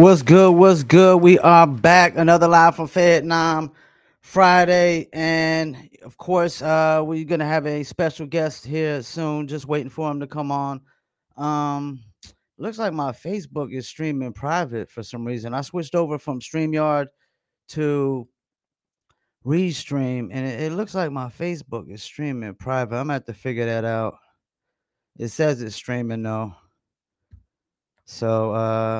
What's good? What's good? We are back. Another live from Vietnam Friday. And of course, we're going to have a special guest here soon. Just waiting for him to come on. Looks like my Facebook is streaming private for some reason. I switched over from StreamYard to Restream, and it looks like my Facebook is streaming private. I'm going to have to figure that out. It says it's streaming though. So,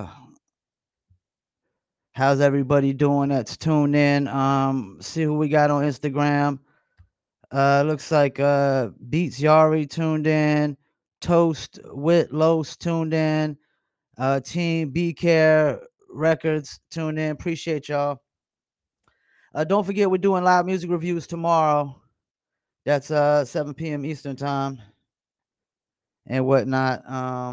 how's everybody doing that's tuned in? See who we got on Instagram. Looks like Beats Yari tuned in, Toast with Los tuned in, Team B Care Records tuned in. Appreciate y'all. Don't forget we're doing live music reviews tomorrow. That's 7 p.m. Eastern time and whatnot.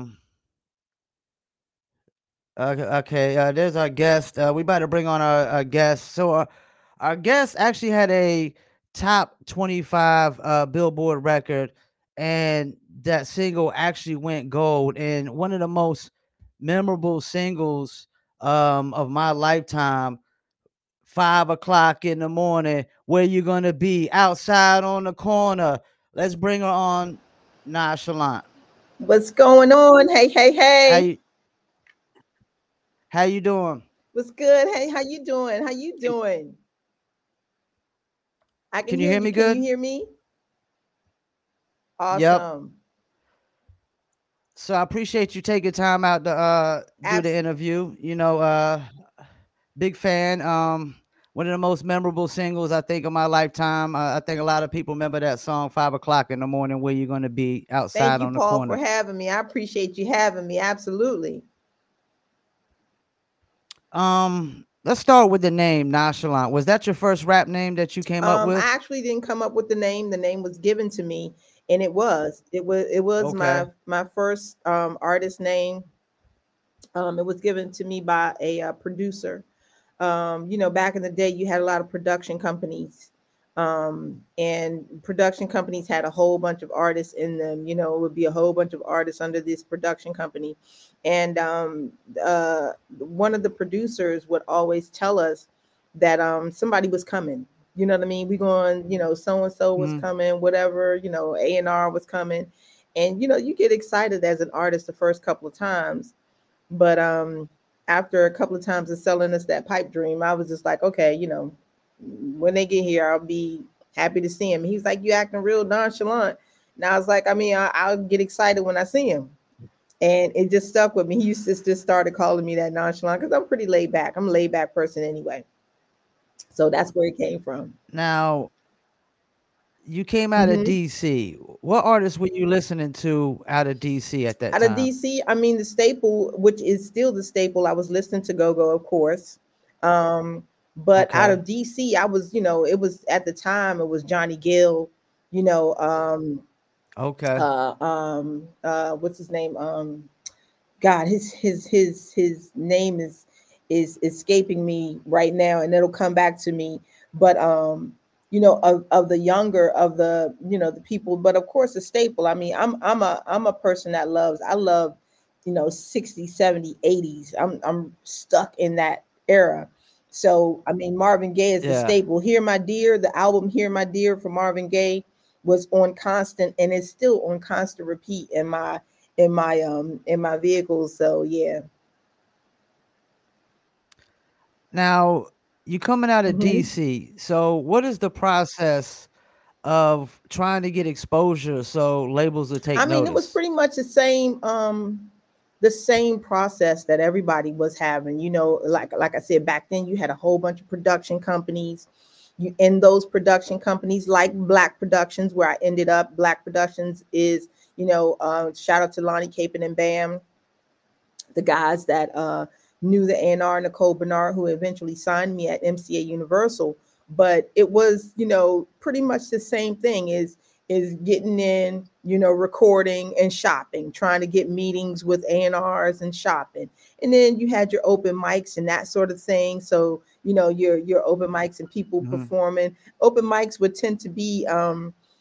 Okay, there's our guest. We about to bring on our guest. So our guest actually had a top 25 Billboard record, and that single actually went gold. And one of the most memorable singles of my lifetime. 5 o'clock in the morning. Where you gonna be? Outside on the corner. Let's bring her on. Nonchalant. What's going on? Hey, hey, How hey. you how you doing? What's good? Hey, how you doing? How you Can, doing? I can can you hear hear you. me Can you good? hear me? Yep. Awesome. So I appreciate you taking time out to do the Abs- interview. Big fan. One of the most memorable singles I think of my lifetime. I think a lot of people remember that song 5 o'clock in the morning. Where you gonna be? Thank Outside you, on the Paul, for corner. having me. I appreciate you having me. Absolutely. Let's start with the name Nonchalant. Was that your first rap name that you came up I with? actually didn't come up with the name. The name was given to me, and it was my Okay. my first artist name. It was given to me by a producer. Back in the day, you had a lot of production companies, and production companies had a whole bunch of artists in them. It would be a whole bunch of artists under this production company, and one of the producers would always tell us that somebody was coming. You know what I mean? We going, so and so was Mm-hmm. coming, whatever. A&R was coming, and you get excited as an artist the first couple of times, but after a couple of times of selling us that pipe dream, I was just like, okay, when they get here, I'll be happy to see him. He's like, you acting real nonchalant. And I was like, I mean, I'll get excited when I see him. And it just stuck with me. He used to just started calling me that nonchalant because I'm pretty laid back. I'm a laid back person anyway. So that's where it came from. Now you came out of hmm DC. What artists were you listening to out of DC at that Out of time? DC, I mean, the staple, which is still the staple, I was listening to Go Go, of course. Um, but out Okay. of DC, I was, it was at the time, it was Johnny Gill, you know, Okay. what's his name? God, his name is escaping me right now, and it'll come back to me. But of the younger of the people, but of course the staple. I mean, I'm a person that loves. I love 60s, 70s, 80s. I'm stuck in that era. So I mean, Marvin Gaye is the Yeah. staple. Hear My Dear, the album Hear My Dear from Marvin Gaye was on constant, and it's still on constant repeat in my vehicles. So yeah. Now you coming out of hmm DC. So what is the process of trying to get exposure so labels will take I mean, it was notice? pretty much the same process that everybody was having. Like I said, back then you had a whole bunch of production companies. You in those production companies, like Black Productions, where I ended up. Black Productions is, shout out to Lonnie Capon and Bam, the guys that knew the A&R, Nicole Bernard, who eventually signed me at MCA Universal. But it was, pretty much the same thing, is getting in, recording and shopping, trying to get meetings with A&Rs and shopping. And then you had your open mics and that sort of thing. So, your open mics and people Mhm. performing. Open mics would tend to be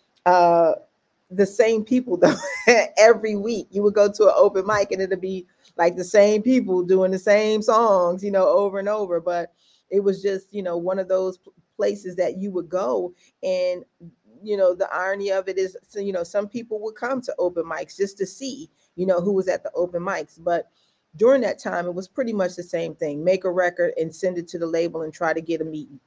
uh the same people though. Every week you would go to an open mic and it'd be like the same people doing the same songs, over and over. But it was just, one of those places that you would go. And the irony of it is, so, some people would come to open mics just to see, who was at the open mics. But during that time, it was pretty much the same thing: make a record and send it to the label and try to get a meeting.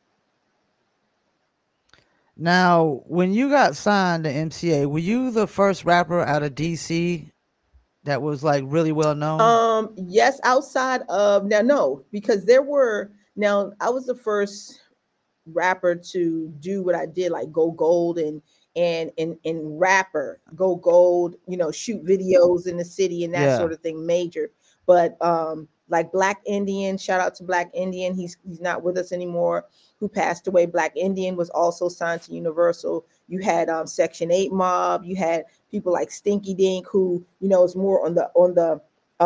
Now, when you got signed to MCA, were you the first rapper out of DC that was like really well known? Yes, outside of now, no, because I was the first rapper to do what I did, like go gold and rapper go gold, shoot videos in the city and that Yeah. sort of thing, major. But like Black Indian, shout out to Black Indian, he's not with us anymore, who passed away. Black Indian was also signed to Universal. You had Section 8 Mob, you had people like Stinky Dink, who is more on the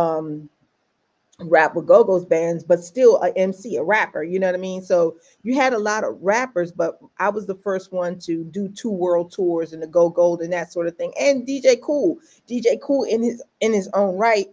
rap with Go-Go's bands, but still a MC, a rapper, you know what I mean? So you had a lot of rappers, but I was the first one to do 2 world tours and to go gold and that sort of thing. And DJ Cool in his own right,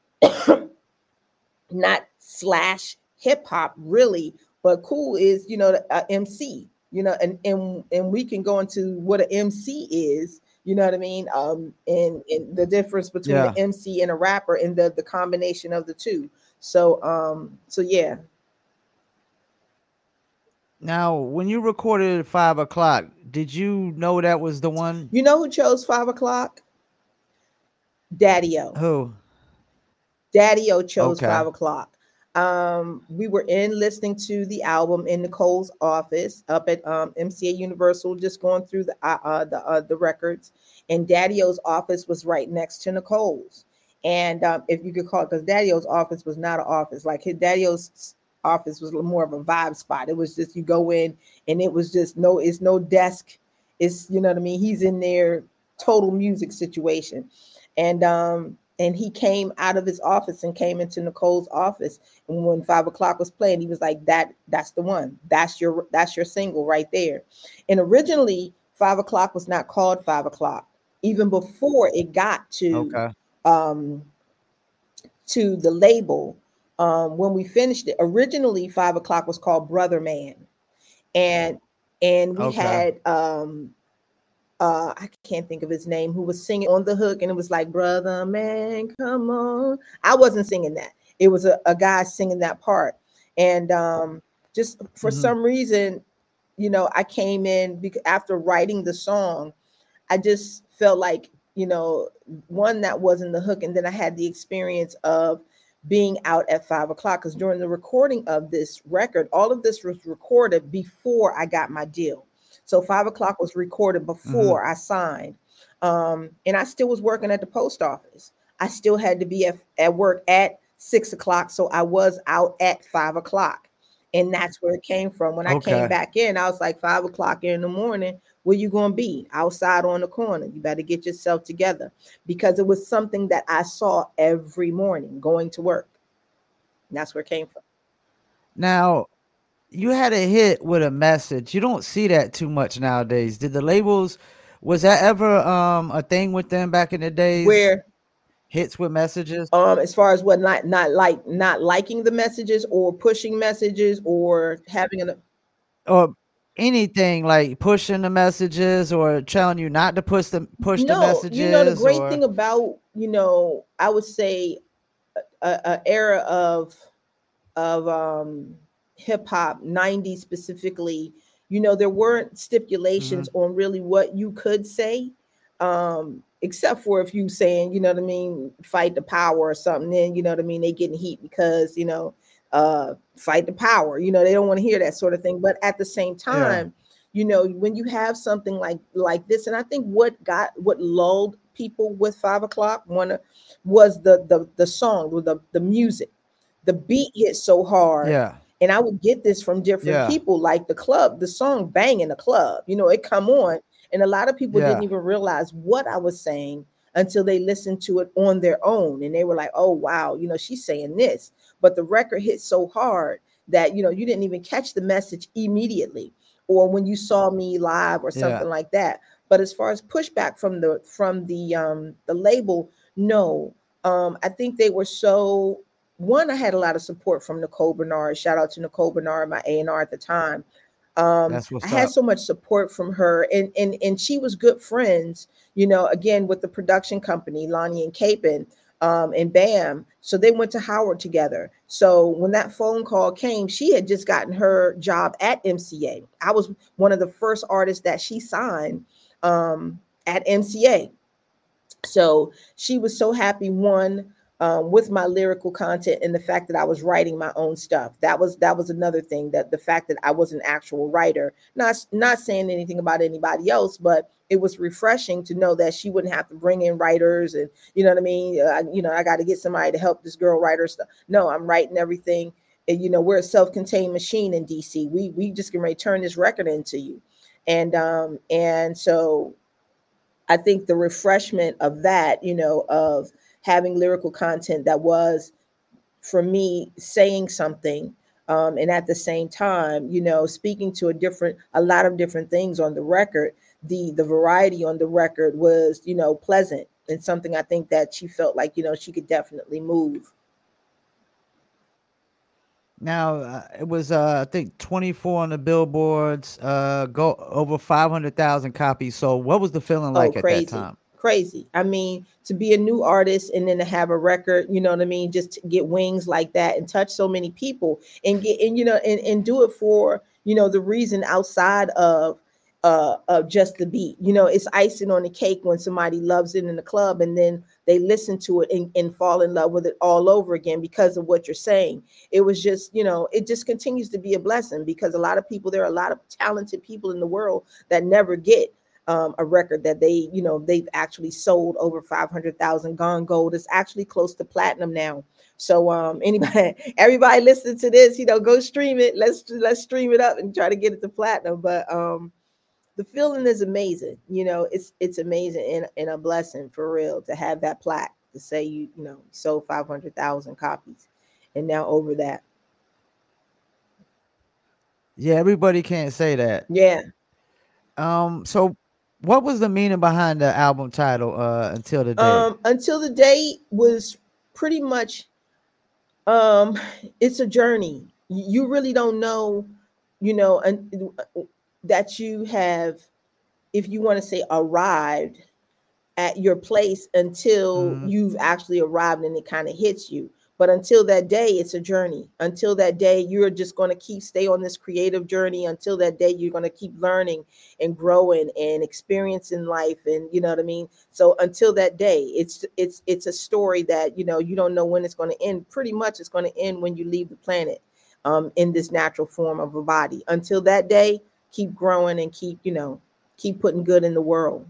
not slash hip hop really, but Cool is, MC, and we can go into what an MC is, you know what I mean? And the difference between Yeah. the MC and a rapper and the combination of the two. So yeah. Now, when you recorded at 5 o'clock, did you know that was the one? You know who chose 5 o'clock? Daddy O. Who? Daddy O chose Okay. 5 o'clock. We were in listening to the album in Nicole's office up at MCA Universal, just going through the records. And Daddy O's office was right next to Nicole's. And if you could call it, because Daddy O's office was not an office, like his Daddy O's office was more of a vibe spot. It was just, you go in and it was just it's no desk. It's, you know what I mean? He's in there, total music situation. And he came out of his office and came into Nicole's office. And when 5 o'clock was playing, he was like, that's the one. That's your single right there. And originally 5 o'clock was not called 5 o'clock, even before it got Okay. to the label. When we finished it, originally 5 o'clock was called Brother Man. And we Okay. had I can't think of his name, who was singing on the hook, and it was like, brother man, come on. I wasn't singing that. It was a guy singing that part. And just for some reason, I came in after writing the song. I just felt like, one, that wasn't the hook. And then I had the experience of being out at 5 o'clock, because during the recording of this record, all of this was recorded before I got my deal. So 5 o'clock was recorded before I signed. And I still was working at the post office. I still had to be at work at 6 o'clock. So I was out at 5 o'clock. And that's where it came from. When I came back in, I was like, 5 o'clock in the morning, where you going to be? Outside on the corner. You better get yourself together. Because it was something that I saw every morning going to work. And that's where it came from. Now, you had a hit with a message. You don't see that too much nowadays. Did the labels, was that ever a thing with them back in the days? Where hits with messages? As far as what, not liking the messages or pushing messages or having Or anything like pushing the messages or telling you not to push the messages? The great thing about, I would say a era of hip hop, 90s specifically, there weren't stipulations on really what you could say, except for if you saying, you know what I mean, fight the power or something, then, you know what I mean, they getting heat because, fight the power, they don't want to hear that sort of thing. But at the same time, when you have something like this, and I think what lulled people with 5 o'clock was the song, the music. The beat hit so hard. Yeah. And I would get this from different people, like the song Bang in the Club, it come on. And a lot of people didn't even realize what I was saying until they listened to it on their own. And they were like, oh, wow, she's saying this. But the record hit so hard that, you didn't even catch the message immediately, or when you saw me live or something like that. But as far as pushback from the label, no. I think they were so one. I had a lot of support from Nicole Bernard. Shout out to Nicole Bernard, my A&R at the time. That's I what's had up. so much support from her, and she was good friends, again with the production company, Lonnie and Capon, and Bam. So they went to Howard together. So when that phone call came, she had just gotten her job at MCA. I was one of the first artists that she signed at MCA. So she was so happy, one, with my lyrical content and the fact that I was writing my own stuff. That was another thing, that the fact that I was an actual writer, not saying anything about anybody else, but it was refreshing to know that she wouldn't have to bring in writers, and you know what I mean. I got to get somebody to help this girl write her stuff. No, I'm writing everything. And, we're a self-contained machine in DC. We just can return this record into you, and so I think the refreshment of that, of having lyrical content that was, for me, saying something, and at the same time, speaking to a lot of different things on the record. The variety on the record was, pleasant, and something I think that she felt like, she could definitely move. Now it was I think 24 on the billboards, go over 500,000 copies. So what was the feeling Oh, like at that crazy. time? Crazy. I mean, to be a new artist and then to have a record, you know what I mean, just to get wings like that and touch so many people and get and and do it for, the reason outside of just the beat. It's icing on the cake when somebody loves it in the club and then they listen to it and fall in love with it all over again because of what you're saying. It was just, it just continues to be a blessing because a lot of people, there are a lot of talented people in the world that never get a record that they've actually sold over 500,000, gone gold. It's actually close to platinum now. So anybody, everybody listening to this, go stream it. Let's stream it up and try to get it to platinum. But the feeling is amazing. It's amazing and a blessing for real to have that plaque to say you sold 500,000 copies and now over that. Yeah, everybody can't say that. Yeah. So what was the meaning behind the album title, Until the Day? Until the Day was pretty much um it's a journey. You really don't know, and that you have, if you want to say, arrived at your place until Mhm. you've actually arrived and it kind of hits you. But until that day, it's a journey. Until that day, you're just going to stay on this creative journey. Until that day, you're going to keep learning and growing and experiencing life. And you know what I mean? So until that day, it's a story that, you don't know when it's going to end. Pretty much it's going to end when you leave the planet, in this natural form of a body. Until that day, keep growing and keep putting good in the world.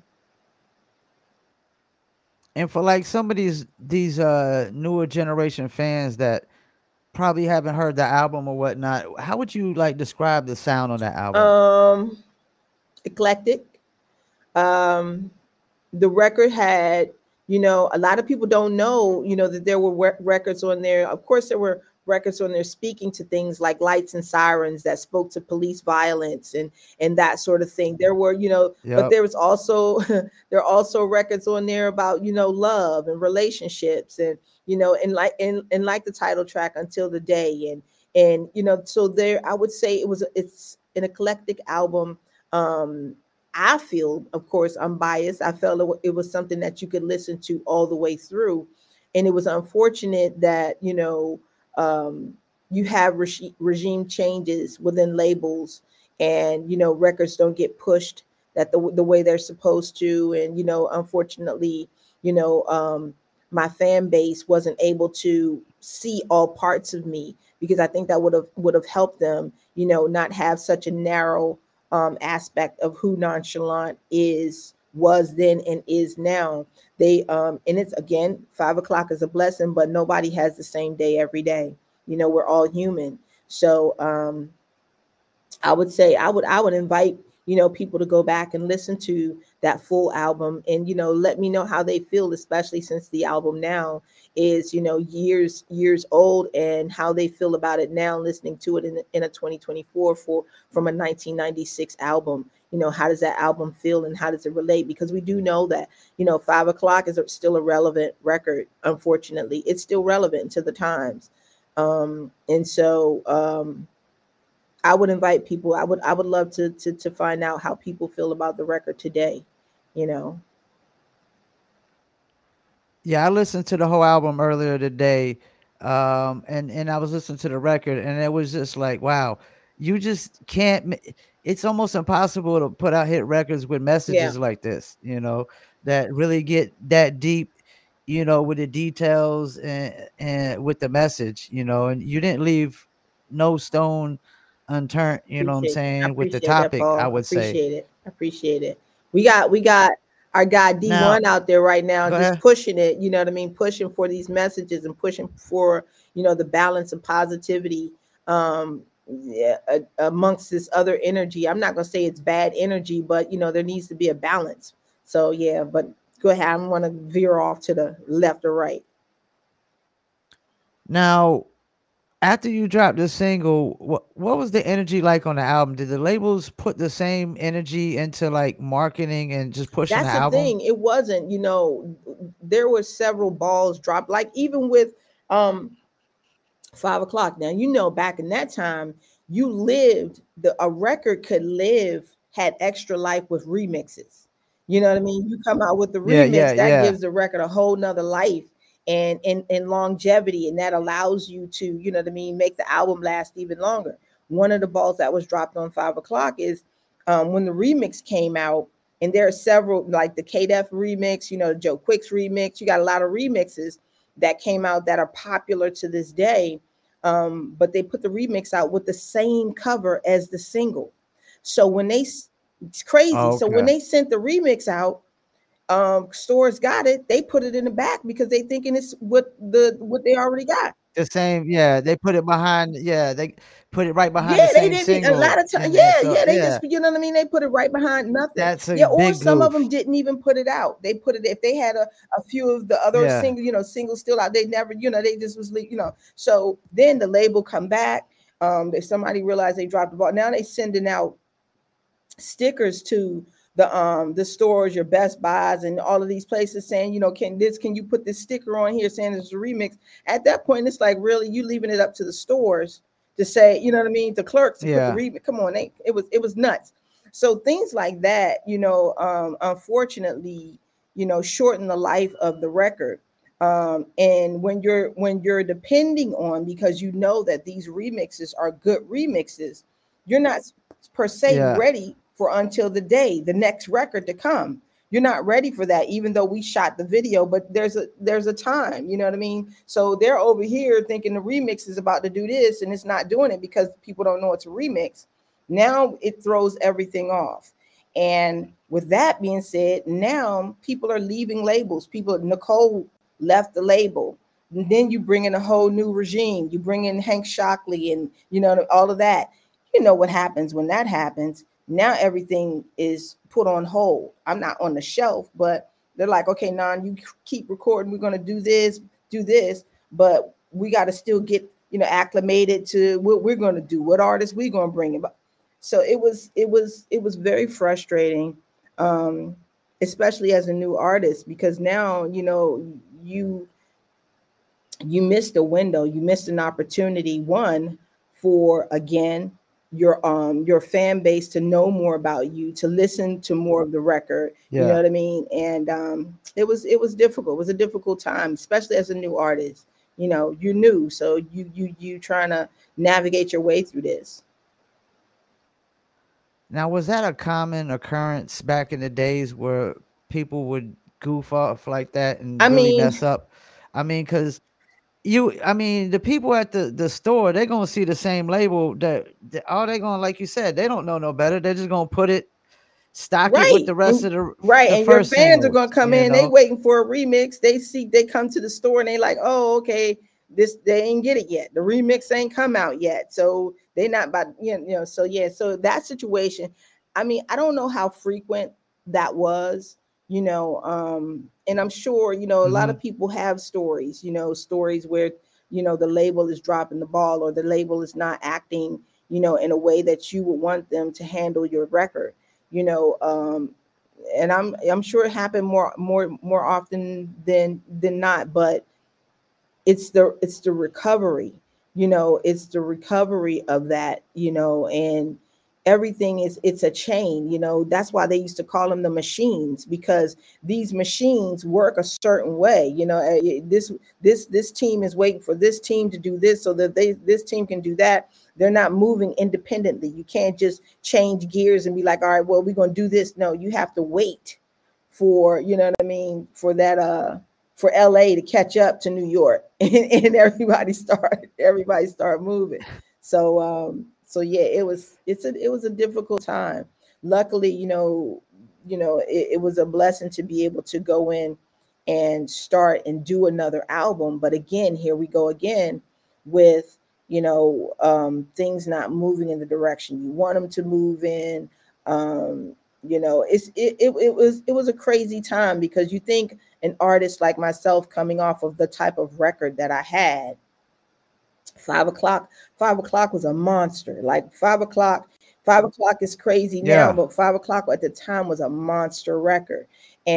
And for like some of these newer generation fans that probably haven't heard the album or whatnot, how would you like describe the sound on that album? Um, Eclectic. Um, the record had, a lot of people don't know, that there were records on there. Of course, there were records on there speaking to things like Lights and Sirens that spoke to police violence and that sort of thing. There were, but Yep. there was also there are also records on there about, love and relationships and like the title track Until the Day and so there I would say it's an eclectic album. um I feel, of course, I'm biased. I felt it was something that you could listen to all the way through. And it was unfortunate that, um, you have regime changes within labels and, records don't get pushed that the way they're supposed to. And, unfortunately, you know, um, my fan base wasn't able to see all parts of me because I think that would have helped them, not have such a narrow aspect of who Nonchalant was then and is now. They and it's again 5 o'clock is a blessing, but nobody has the same day every day. We're all human. So I would say I would invite people to go back and listen to that full album, and let me know how they feel, especially since the album now is years old, and how they feel about it now, listening to it in a 2024 from a 1996 album. How does that album feel, and how does it relate? Because we do know that 5 o'clock is still a relevant record. Unfortunately, it's still relevant to the times. And so I would invite people. I would love to find out how people feel about the record today. You know. Yeah, I listened to the whole album earlier today, and I was listening to the record, and it was just like, wow, you just can't. It's almost impossible to put out hit records with Yeah. messages like this, that really get that deep, with the details and with the message, and you didn't leave no stone unturned, you know what I'm Appreciate I saying, with the appreciate that, topic, I Paul. would say. Appreciate it. Appreciate it. We got our guy Now, D1 out there right now, go just ahead. pushing it. You know what I mean? Pushing for these messages and pushing for the balance and positivity. Yeah, amongst this other energy. I'm not gonna say it's bad energy, but there needs to be a balance. So yeah, but go ahead. I don't want to veer off to the left or right. Now, after you dropped this single, what was the energy like on the album? Did the labels put the same energy into like marketing and just pushing the That's the album? thing. It wasn't, there were several balls dropped. Like even with um 5 o'clock. Now, back in that time, you lived a record could live, had extra life with remixes. You know what I mean? You come out with the Yeah, yeah, remix, that yeah. gives the record a whole nother life and longevity, and that allows you to, you know what I mean, make the album last even longer. One of the balls that was dropped on 5 o'clock is when the remix came out, and there are several, like the KDF remix, the Joe Quicks remix. You got a lot of remixes that came out that are popular to this day. But they put the remix out with the same cover as the single. So it's crazy. So when Okay. they sent the remix out, stores got it. They put it in the back because they thinking it's what they already got. The same, yeah, they put it behind, yeah, they put it right behind the Yeah, they same didn't. A lot single, of time, and yeah, so yeah, they yeah, just, what I mean. They put it right behind nothing. that's a Yeah, or big some of them goof. didn't even put it out. They put it if they had a few of the other Yeah, singles still out. They never, they just was, So then the label come back. If somebody realized they dropped the ball, now they sending out stickers to the stores, your Best Buys, and all of these places saying, can you put this sticker on here saying it's a remix? At that point, it's like, really, you leaving it up to the stores to say, you know what I mean, the clerks to put the yeah. remix. Come on, it was nuts. So things like that, unfortunately, shorten the life of the record. And when you're depending on, because that these remixes are good remixes, you're not per se Yeah. ready for until the next record to come. You're not ready for that, even though we shot the video, but there's a time, you know what I mean? So they're over here thinking the remix is about to do this, and it's not doing it because people don't know it's a remix. Now it throws everything off. And with that being said, now people are leaving labels. Nicole left the label. And then you bring in a whole new regime. You bring in Hank Shockley and all of that. You know what happens when that happens. Now everything is put on hold. I'm not on the shelf, but they're like, okay, Nan, you keep recording. We're going to do this, but we got to still get acclimated to what we're going to do, what artists we're going to bring in. So it was very frustrating, um, especially as a new artist, because now you missed a window, you missed an opportunity, one, for again your fan base to know more about you, to listen to more of the record, you know Yeah. what I mean? And it was difficult. It was a difficult time, especially as a new artist. You're new, so you trying to navigate your way through this. Now, was that a common occurrence back in the days where people would goof off like that and I really mean, mess up? I mean, because the people at the store, they're gonna see the same label that all they gonna, like you said, they don't know no better. They're just gonna stock it with right. the rest And of right. the And your first fans are singles, gonna come in, they waiting for a remix. They come to the store and they like, oh, okay, they ain't get it yet. The remix ain't come out yet. So they not about, so yeah, so that situation. I mean, I don't know how frequent that was, and I'm sure, a lot Mm-hmm. of people have stories, stories where, the label is dropping the ball, or the label is not acting, in a way that you would want them to handle your record, you know, and I'm sure it happened more often than not, but it's the recovery, it's the recovery of that, and everything it's a chain, that's why they used to call them the machines, because these machines work a certain way, this team is waiting for this team to do this so that this team can do that. They're not moving independently. You can't just change gears and be like, all right, well, we're going to do this. No, you have to wait for, what I mean, for LA to catch up to New York, and everybody start moving. So yeah, it was a difficult time. Luckily, it was a blessing to be able to go in and start and do another album. But again, here we go again with, things not moving in the direction you want them to move in. It was a crazy time, because you think an artist like myself, coming off of the type of record that I had, 5 o'clock was a monster. Like 5 o'clock is crazy now, Yeah. but 5 o'clock at the time was a monster record.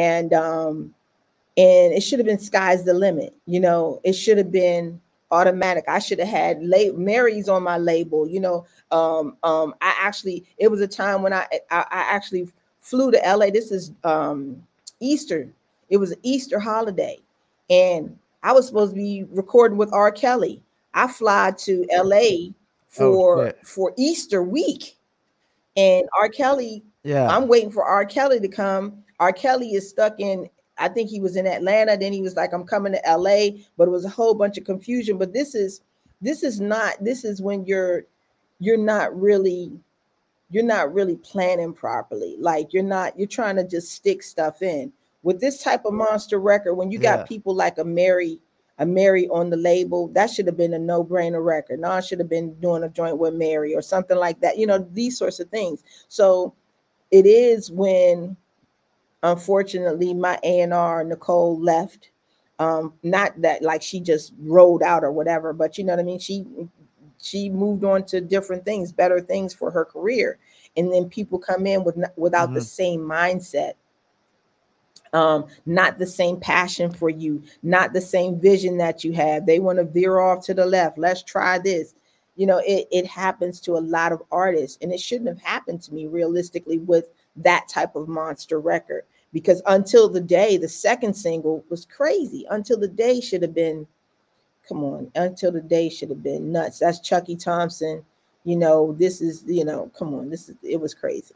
And it should have been sky's the limit. It should have been automatic. I should have had Mary's on my label. I actually, it was a time when I actually flew to LA. This is Easter. It was an Easter holiday, and I was supposed to be recording with R. Kelly. I fly to LA Oh for shit. for Easter week, and R. Kelly, Yeah. I'm waiting for R. Kelly to come. R. Kelly is stuck in, I think he was in Atlanta. Then he was like, I'm coming to LA, but it was a whole bunch of confusion. But this is when you're not really planning properly. Like you're trying to just stick stuff in. With this type of monster record, when you got Yeah. people like a Mary on the label, that should have been a no-brainer record. No, I should have been doing a joint with Mary or something like that. These sorts of things. So it is when, unfortunately, my A&R Nicole left. Not that like she just rolled out or whatever, but you know what I mean. She moved on to different things, better things for her career, and then people come in without the Mm-hmm. same mindset, not the same passion for you, not the same vision that you have. They want to veer off to the left. Let's try this. It happens to a lot of artists, and it shouldn't have happened to me realistically with that type of monster record. Because until the day, the second single was crazy. Until the day should have been, come on, until the day should have been nuts. That's Chucky Thompson. This is, come on, it was crazy.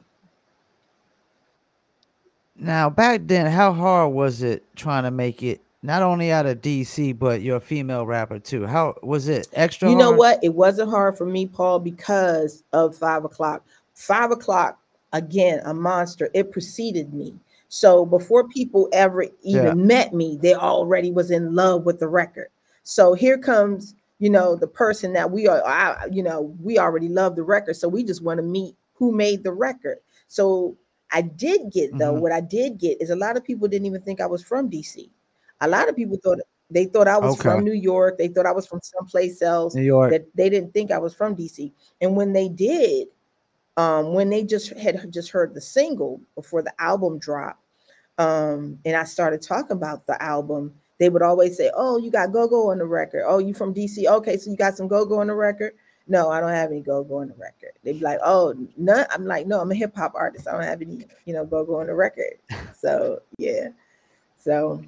Now back then, how hard was it trying to make it not only out of DC, but you're a female rapper too? How was it extra You know hard? what? It wasn't hard for me, Paul, because of 5 o'clock. 5 o'clock, again, a monster. It preceded me. So before people ever Yeah. even met me, they already was in love with the record. So here comes, the person that we already love the record. So we just want to meet who made the record. So Mm-hmm. what I did get is a lot of people didn't even think I was from DC. A lot of people thought I was Okay. from New York. They thought I was from someplace else. New York. That they didn't think I was from DC. And when they did, when they just heard the single before the album dropped, and I started talking about the album, they would always say, "Oh, you got go-go on the record. Oh, you from DC? Okay, so you got some go-go on the record." No, I don't have any go-go on the record. They'd be like, "Oh, no." I'm like, "No, I'm a hip hop artist. I don't have any, go-go on the record." So yeah, so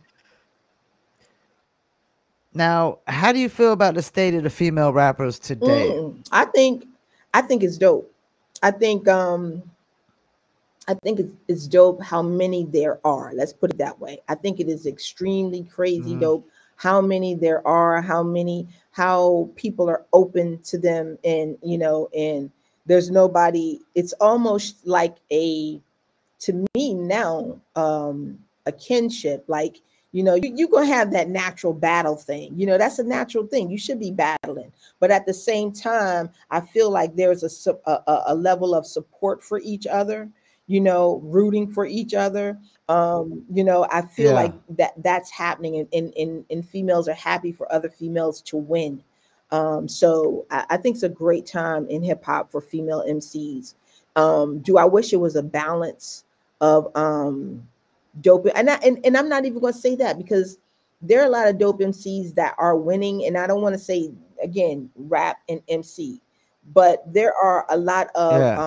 Now, how do you feel about the state of the female rappers today? I think it's dope. I think um I think it's dope how many there are. Let's put it that way. I think it is extremely crazy Mm-hmm. dope how many there are, how people are open to them, and there's nobody. It's almost like to me now, a kinship. Like, you're gonna have that natural battle thing. That's a natural thing. You should be battling, but at the same time, I feel like there's a level of support for each other. rooting for each other. I feel Yeah. like that's happening, and females are happy for other females to win. So I think it's a great time in hip hop for female MCs. Do I wish it was a balance of dope? And I'm not even going to say that, because there are a lot of dope MCs that are winning, and I don't want to say again rap and MC, but there are a lot of Yeah.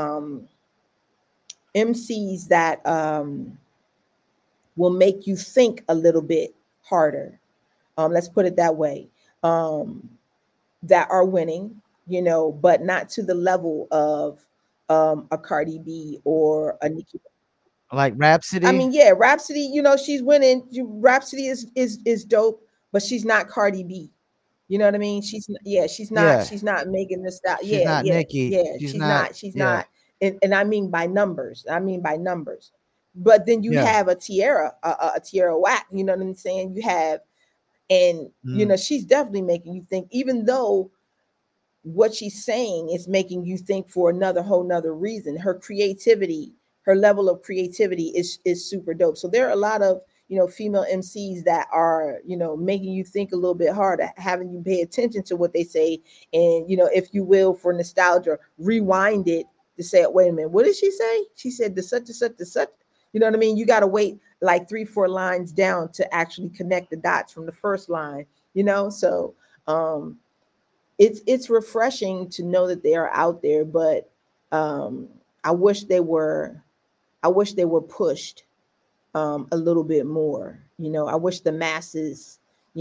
MCs that will make you think a little bit harder. Let's put it that way. Um, that are winning, but not to the level of a Cardi B or a Nicki. Like I Rhapsody. mean, yeah, Rhapsody, she's winning. Rhapsody is dope, but she's not Cardi B. You know what I mean? Yeah. She's not making this style. She's Yeah, not yeah, Nicki. yeah. She's not. She's Yeah. not. And I mean by numbers. I mean by numbers. But then you Yeah. have a Tierra, a Tierra Whack. You know what I'm saying? You have, and Mm. she's definitely making you think, even though what she's saying is making you think for another whole nother reason. Her creativity, her level of creativity is super dope. So there are a lot of female MCs that are making you think a little bit harder, having you pay attention to what they say, and if you will, for nostalgia, rewind it to say, wait a minute, what did she say? She said the such and such the such. You know what I mean? You got to wait like 3-4 lines down to actually connect the dots from the first line. So um it's refreshing to know that they are out there, but um, I wish they were pushed a little bit more. I wish the masses,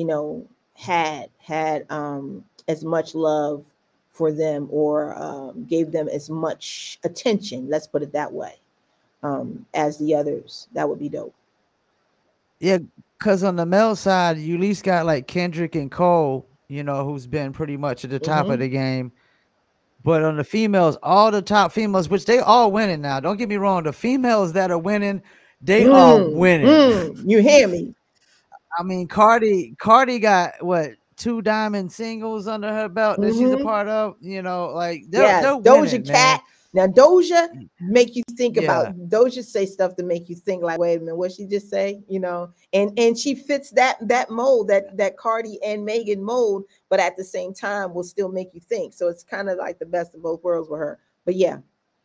had as much love for them, or gave them as much attention. Let's put it that way. As the others, that would be dope. Yeah, because on the male side, you at least got like Kendrick and Cole, who's been pretty much at the top of Mm-hmm. the game. But on the females, all the top females, which they all winning now. Don't get me wrong, the females that are winning, they are winning. You hear me? I mean, Cardi got what, 2 diamond singles under her belt that she's a Mm-hmm. part of. Like Yes, they're Doja winning, Cat. man. Now Doja make you think Yeah. about, Doja say stuff to make you think like, wait a minute, what she just say? And she fits that mold, that Cardi and Megan mold, but at the same time will still make you think. So it's kind of like the best of both worlds with her. But yeah.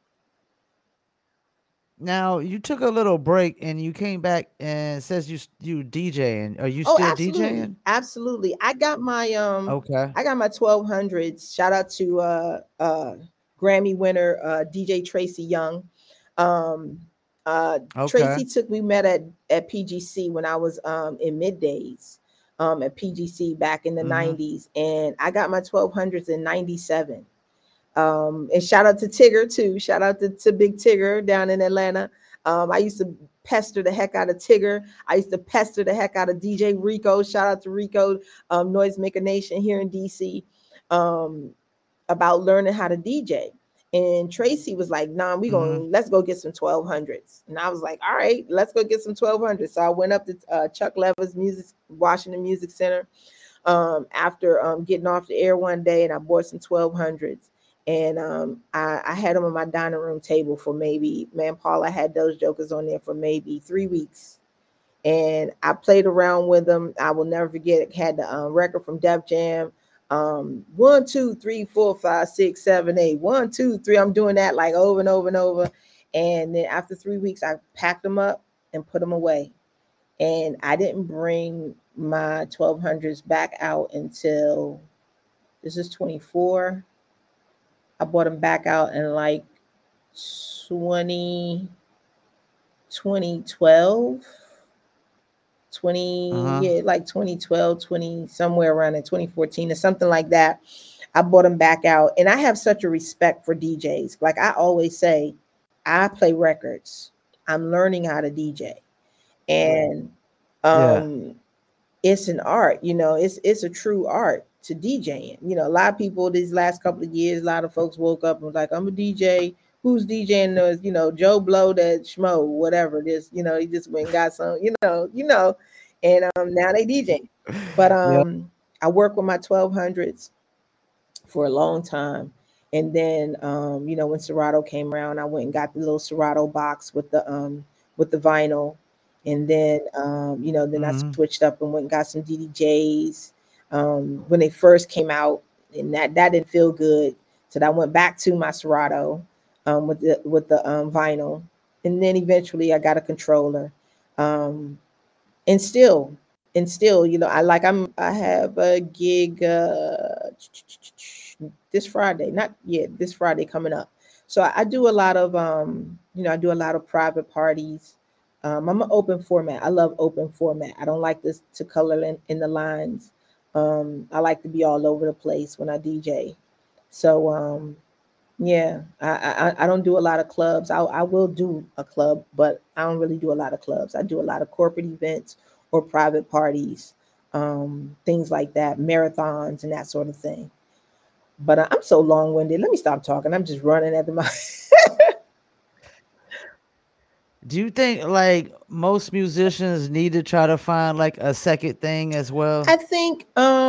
Now you took a little break and you came back and says you DJing. Are you Oh, still absolutely. DJing? Absolutely. Okay. I got my 1200s. Shout out to Grammy winner DJ Tracy Young. Um Okay. Tracy we met at PGC when I was in middays at PGC back in the Mm-hmm. 90s, and I got my 1200s in 97. And shout out to Tigger too. Shout out to Big Tigger down in Atlanta. I used to pester the heck out of Tigger. I used to pester the heck out of DJ Rico. Shout out to Rico, Noisemaker Nation here in DC, um, about learning how to DJ. And Tracy was like, "Nah, Mm-hmm. let's go get some 1200s." And I was like, "All right, let's go get some 1200s." So I went up to Chuck Levis Washington Music Center, after getting off the air one day, and I bought some 1200s. And I had them on my dining room table for maybe, man, Paul, I had those jokers on there for maybe 3 weeks. And I played around with them. I will never forget it. Had the record from Def Jam. 1, 2, 3, 4, 5, 6, 7, 8. 1, 2, 3. I'm doing that like over and over and over. And then after 3 weeks, I packed them up and put them away. And I didn't bring my 1200s back out until, this is 24. I bought them back out in like 20 2012, 20, Uh-huh. yeah, like 2012, 20, somewhere around in 2014 or something like that. I bought them back out, and I have such a respect for DJs. Like I always say, I play records. I'm learning how to DJ, and Yeah. um it's an art. It's a true art to DJing. A lot of people these last couple of years, a lot of folks woke up and was like, I'm a DJ. Who's DJing? Joe Blow, that schmo, whatever it is. He just went and got some, and now they DJ. But Yeah. I work with my 1200s for a long time, And then when Serato came around, I went and got the little Serato box with the vinyl. And then then I Hmm. switched up and went and got some DDJs when they first came out, and that didn't feel good. So I went back to my Serato with the vinyl, and then eventually I got a controller. Um, and still, I have a gig this Friday, not yet, this Friday coming up. So I do a lot of I do a lot of private parties. I'm an open format. I love open format. I don't like this to color in the lines. I like to be all over the place when I DJ. So yeah, I don't do a lot of clubs. I will do a club, but I don't really do a lot of clubs. I do a lot of corporate events or private parties, things like that, marathons and that sort of thing. But I'm so long winded. Let me stop talking. I'm just running at the mouth. Do you think like most musicians need to try to find like a second thing as well, I think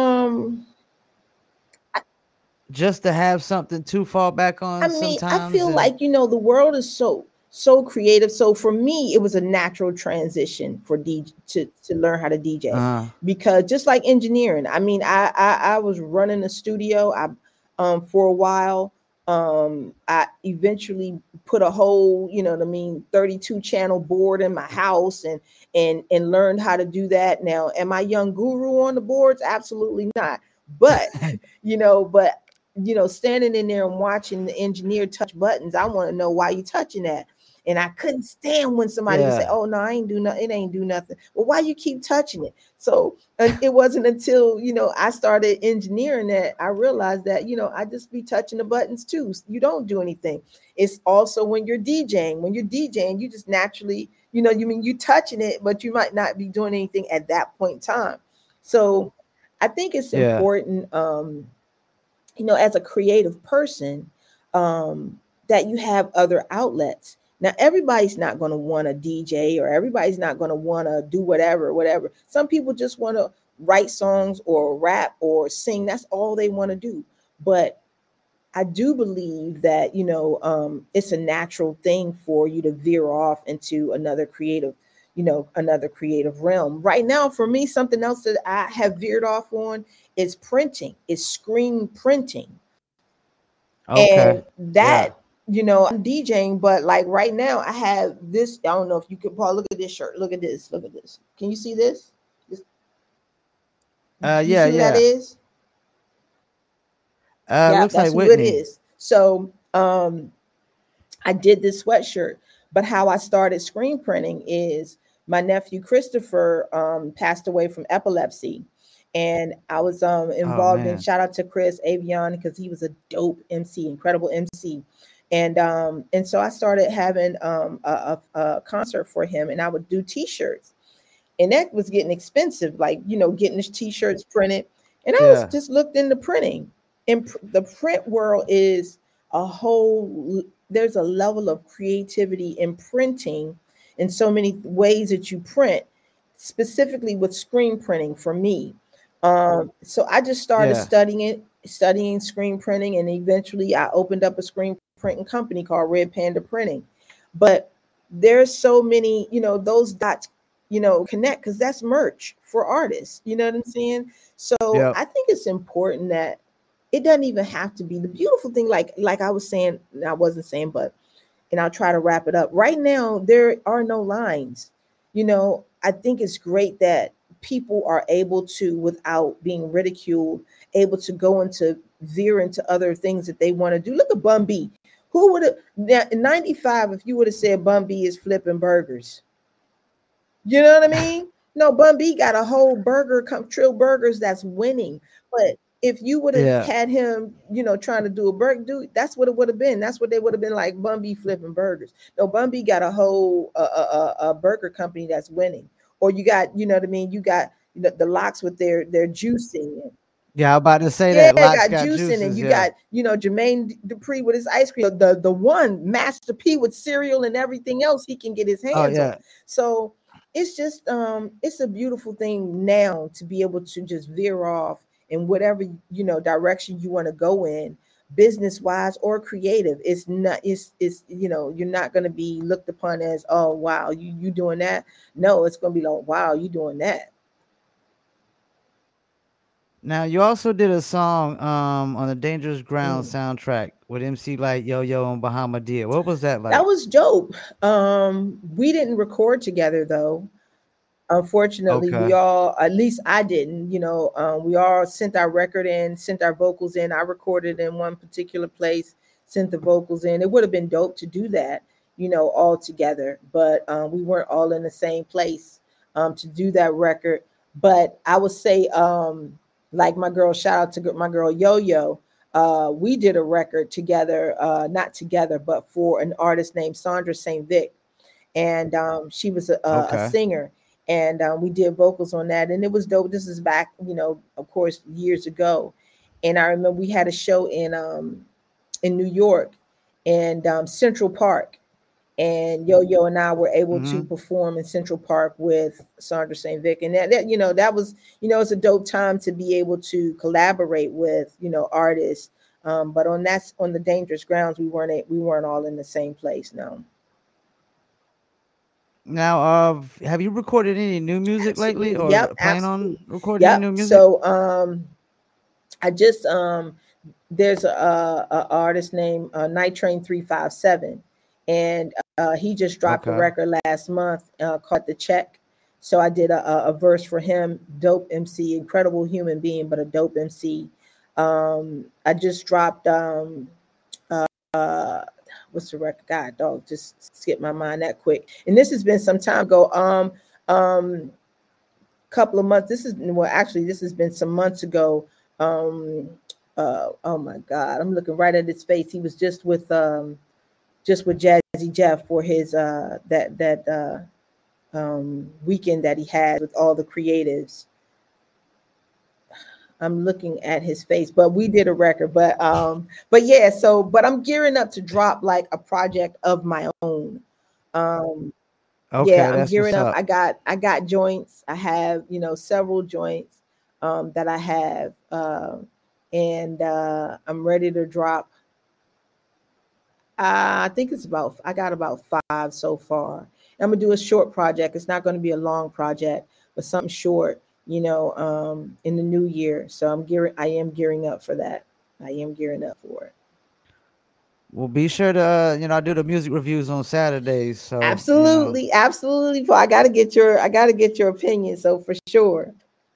just to have something to fall back I on mean, I sometimes? feel And like the world is so creative. So for me, it was a natural transition for DJ to learn how to DJ, uh, because just like engineering, I mean, I was running a studio. I For a while, I eventually put a whole 32 channel board in my house, and learned how to do that. Now, am I young guru on the boards? Absolutely not. But but standing in there and watching the engineer touch buttons, I want to know why you touching that. And I couldn't stand when somebody would say, yeah, "Oh no, I ain't do nothing. It ain't do nothing." Well, why you keep touching it? So, and it wasn't until I started engineering that I realized that I just be touching the buttons too. You don't do anything. It's also when you're DJing. When you're DJing, you just naturally, you touching it, but you might not be doing anything at that point in time. So, I think it's yeah, important. As a creative person, that you have other outlets. Now, everybody's not going to want to DJ, or everybody's not going to want to do whatever. Some people just want to write songs or rap or sing. That's all they want to do. But I do believe that, it's a natural thing for you to veer off into another creative realm. Right now, for me, something else that I have veered off on is printing, is screen printing. okay, And yeah. that, I'm DJing, but like right now I have this. I don't know if you could, Paul, look at this shirt. Look at this. Look at this. Can you see this? You Yeah, see what that yeah. is? Yeah, Looks that's like who it Whitney. is. So I did this sweatshirt, but how I started screen printing is my nephew Christopher passed away from epilepsy. And I was Oh involved in, man. shout out to Chris Avion, because he was a dope MC, incredible MC. And so I started having a concert for him, and I would do t-shirts, and that was getting expensive, like getting the t-shirts printed. And I was Yeah, just looked into printing, and the print world is a whole, there's a level of creativity in printing, in so many ways that you print, specifically with screen printing for me. So I just started yeah, studying screen printing, and eventually I opened up a screen printing company called Red Panda Printing. But there's so many, those dots, connect, because that's merch for artists. You know what I'm saying? So yep, I think it's important that it doesn't even have to be the beautiful thing. Like I was saying, I wasn't saying, but, and I'll try to wrap it up. Right now, there are no lines. I think it's great that people are able to, without being ridiculed, able to go into, veer into other things that they want to do. Look at Bun B. Who would have, in 95, if you would have said Bun B is flipping burgers? You know what I mean? No, Bun B got a whole Trill Burgers that's winning. But if you would have yeah, had him, trying to do a burger, dude, that's what it would have been. That's what they would have been like, Bun B flipping burgers. No, Bun B got a whole a burger company that's winning. Or you got, you know what I mean? You got the Locks with their juicing. yeah. I'm about to say Yeah, that Locks got got juicing, and juices. you Yeah. got, Jermaine Dupri with his ice cream. The one Master P with cereal and everything else he can get his Oh hands on. yeah, So it's just it's a beautiful thing now to be able to just veer off in whatever direction you want to go in. business wise or creative. It's not, it's you know, you're not going to be looked upon as, oh wow, you doing that. No, it's going to be like, wow, you doing that. Now you also did a song on the Dangerous Ground Mm. soundtrack with MC Light, Yo Yo, and Bahamadia. What was that That like? was dope. We didn't record together though. Unfortunately, we Okay. all, at least I didn't, you know, we all sent our record in, sent our vocals in. I recorded in one particular place, sent the vocals in. It would have been dope to do that, you know, all together, but we weren't all in the same place to do that record. But I would say, like my girl, shout out to my girl Yo Yo. We did a record together, not together, but for an artist named Sandra St. Vic, and she was a Okay. singer, and we did vocals on that, and it was dope. This is back, you know, of course, years ago, and I remember we had a show in New York, and Central Park, and Yo Yo and I were able to Mm-hmm. perform in Central Park with Sandra St. Vic, and that, you know, that was, you know, it's a dope time to be able to collaborate with, you know, artists. But on that, on the Dangerous Grounds, we weren't all in the same place. No. Now, have you recorded any new music lately, Absolutely. or Yep. plan on Absolutely. recording any Yep. new music? So I just there's a artist named Night Train 357, and he just dropped a Okay. record last month called The Check. So I did a verse for him. Dope MC, incredible human being, but a dope MC. I just dropped uh what's the record? God dog, just skipped my mind that quick. And this has been some time ago. Um couple of months. This is, well, actually, this has been some months ago. Um, oh my God, I'm looking right at his face. He was just with Jazzy Jeff for his weekend that he had with all the creatives. I'm looking at his face, but we did a record. But yeah. So, but I'm gearing up to drop like a project of my own. Um, yeah, Okay, I'm that's what's gearing up. up. I got joints. I have, you know, several joints that I have, and I'm ready to drop. I think it's about, I got about five so far. I'm gonna do a short project. It's not going to be a long project, but something short, you know, in the new year. So I am gearing up for that. I am gearing up for it. Well, be sure to I do the music reviews on Saturdays, so Absolutely, absolutely. Paul. I gotta get your opinion. So for sure.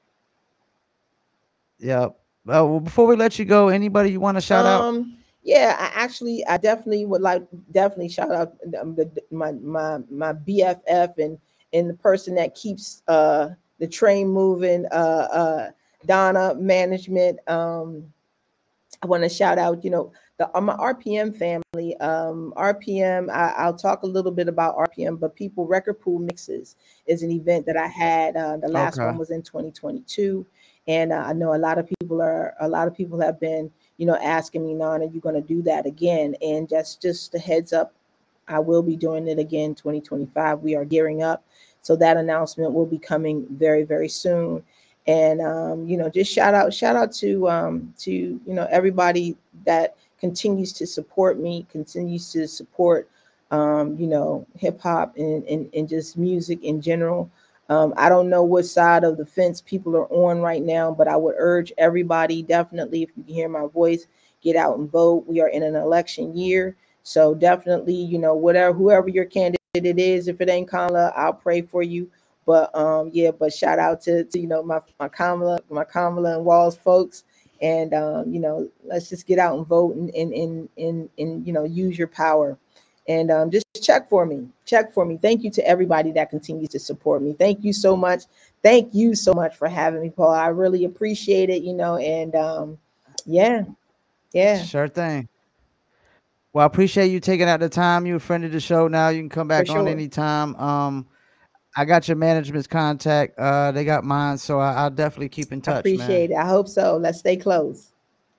yeah. Well, before we let you go, anybody you want to shout out? Yeah, I definitely would like, definitely shout out my BFF, and the person that keeps the train moving, Donna Management. I want to shout out, you know, the my RPM family. RPM. I'll talk a little bit about RPM, but People Record Pool Mixes is an event that I had. The last one Okay. was in 2022, and I know a lot of people have been, you know, asking me, "Non, are you going to do that again?" And just a heads up, I will be doing it again 2025. We are gearing up. So that announcement will be coming very, very soon. And you know, just shout out to, you know, everybody that continues to support me, continues to support you know, hip hop and just music in general. I don't know what side of the fence people are on right now, but I would urge everybody, definitely, if you can hear my voice, get out and vote. We are in an election year. So definitely, you know, whatever, whoever your candidate is, if it ain't Kamala, I'll pray for you. But yeah, but shout out to, you know, my Kamala and Walls folks. And you know, let's just get out and vote, and you know, use your power. And just check for me. Check for me. Thank you to everybody that continues to support me. Thank you so much. Thank you so much for having me, Paul. I really appreciate it, you know, and yeah, yeah, Sure thing. Well, I appreciate you taking out the time. You're a friend of the show now. You can come for back on sure. anytime. I got your management's contact. They got mine, so I'll definitely keep in I touch, man. appreciate it. I hope so. Let's stay close.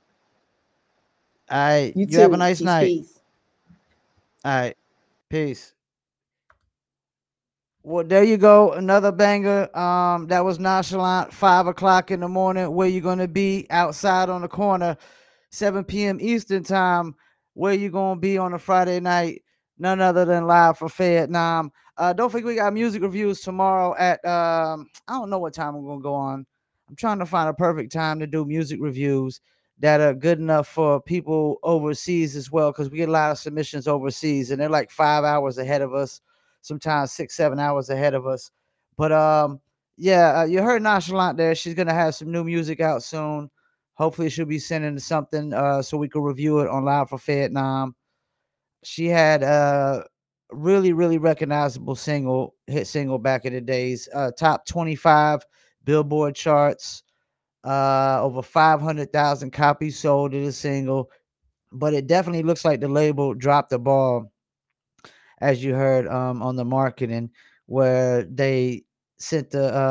All right. You You have a too. nice Peace, night. peace. All right. Peace. Well, there you go. Another banger. That was Nonchalant. 5 o'clock in the morning. Where you gonna be? Outside on the corner. 7 p.m. Eastern time. Where you gonna be on a Friday night? None other than Live for Vietnam. Don't forget we got music reviews tomorrow at I don't know what time I'm gonna go on. I'm trying to find a perfect time to do music reviews that are good enough for people overseas as well, because we get a lot of submissions overseas and they're like 5 hours ahead of us, sometimes 6-7 hours ahead of us. But yeah, you heard Nonchalant there. She's gonna have some new music out soon. Hopefully she'll be sending something so we can review it on Live for Vietnam. She had a really, really recognizable hit single back in the days. Top 25 Billboard charts, over 500,000 copies sold of the single. But it definitely looks like the label dropped the ball, as you heard on the marketing, where they sent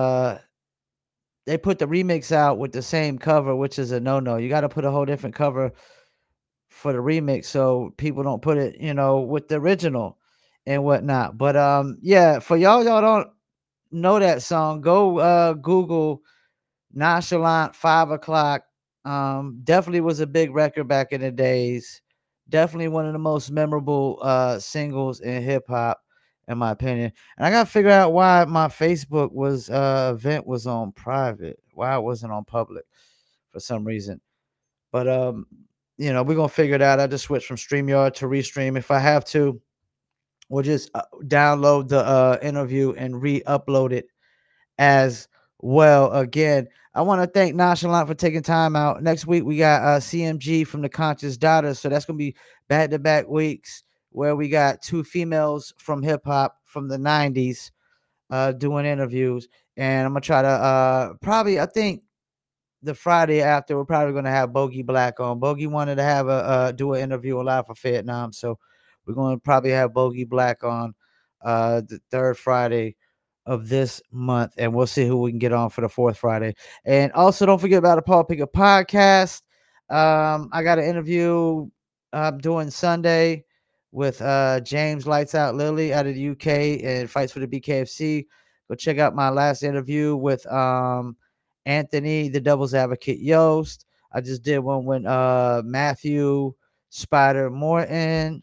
they put the remix out with the same cover, which is a no-no. You got to put a whole different cover for the remix so people don't put it, with the original and whatnot. But yeah, for y'all don't know that song, go Google Nonchalant 5 o'clock. Definitely was a big record back in the days. Definitely one of the most memorable singles in hip hop, in my opinion. And I gotta figure out why my Facebook event was on private, why it wasn't on public for some reason. But we're gonna figure it out. I just switched from StreamYard to Restream. If I have to, we'll just download the interview and re-upload it as well. Again, I want to thank Nonchalant for taking time out. Next week we got CMG from the Conscious Daughter, so that's gonna be back-to-back weeks where we got two females from hip hop from the '90s doing interviews, and I'm gonna try to probably, I think the Friday after, we're probably gonna have Bogey Black on. Bogey wanted to have do an interview on Live for Vietnam, so we're gonna probably have Bogey Black on the third Friday of this month, and we'll see who we can get on for the fourth Friday. And also, don't forget about the Paul Pickett podcast. I got an interview I'm doing Sunday with James Lights Out Lily out of the UK and fights for the BKFC. Go check out my last interview with Anthony, the Devil's Advocate Yost. I just did one with Matthew Spider Morton.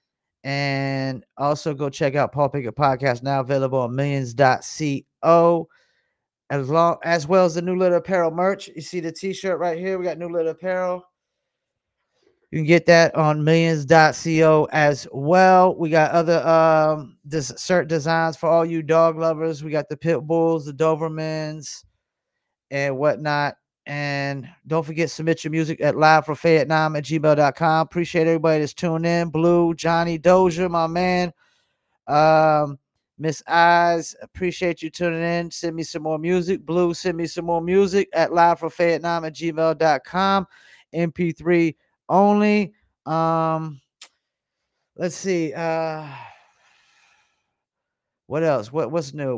And also go check out Paul Pickett Podcast, now available on millions.co, as well as the New Lit Apparel merch. You see the t-shirt right here. We got New Lit Apparel. You can get that on millions.co as well. We got other shirt designs for all you dog lovers. We got the Pit Bulls, the Dobermans, and whatnot. And don't forget, submit your music at liveforvietnam@gmail.com. Appreciate everybody that's tuned in. Blue, Johnny, Doja, my man. Miss Eyes, appreciate you tuning in. Send me some more music. Blue, send me some more music at liveforvietnam@gmail.com. MP3 only. Let's see. What else? What's new?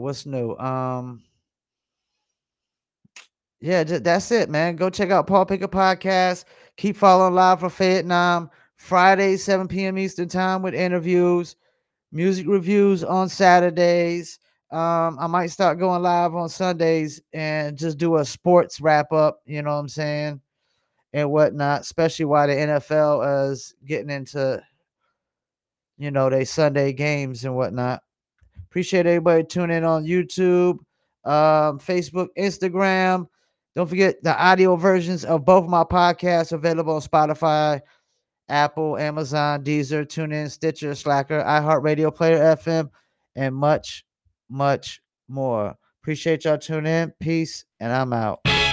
Yeah, that's it, man. Go check out Paul Pickett Podcast. Keep following Live for Vietnam. Friday, 7 p.m. Eastern Time with interviews, music reviews on Saturdays. I might start going live on Sundays and just do a sports wrap up, you know what I'm saying, and whatnot, especially while the NFL is getting into, they Sunday games and whatnot. Appreciate everybody tuning in on YouTube, Facebook, Instagram. Don't forget the audio versions of both of my podcasts available on Spotify, Apple, Amazon, Deezer, TuneIn, Stitcher, Slacker, iHeartRadio, Player FM, and much, much more. Appreciate y'all tuning in. Peace, and I'm out.